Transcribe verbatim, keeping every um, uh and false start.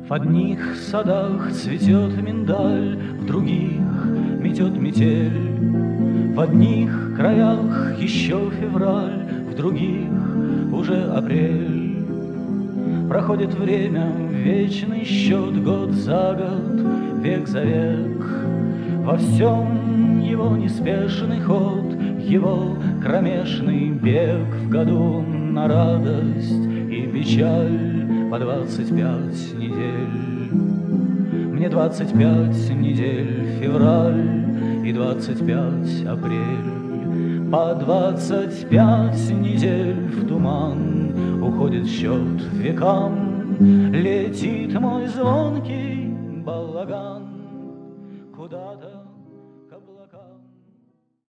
В одних садах цветет миндаль, в других метет метель. В одних краях еще февраль, в других уже апрель. Проходит время, вечный счет, год за год, век за век. Во всем его неспешный ход, его кромешный бег. В году на радость и печаль по двадцать пять недель. Мне двадцать пять недель февраль и двадцать пять апрель. По двадцать пять недель в туман уходит счет векам. Летит мой звонкий балаган куда-то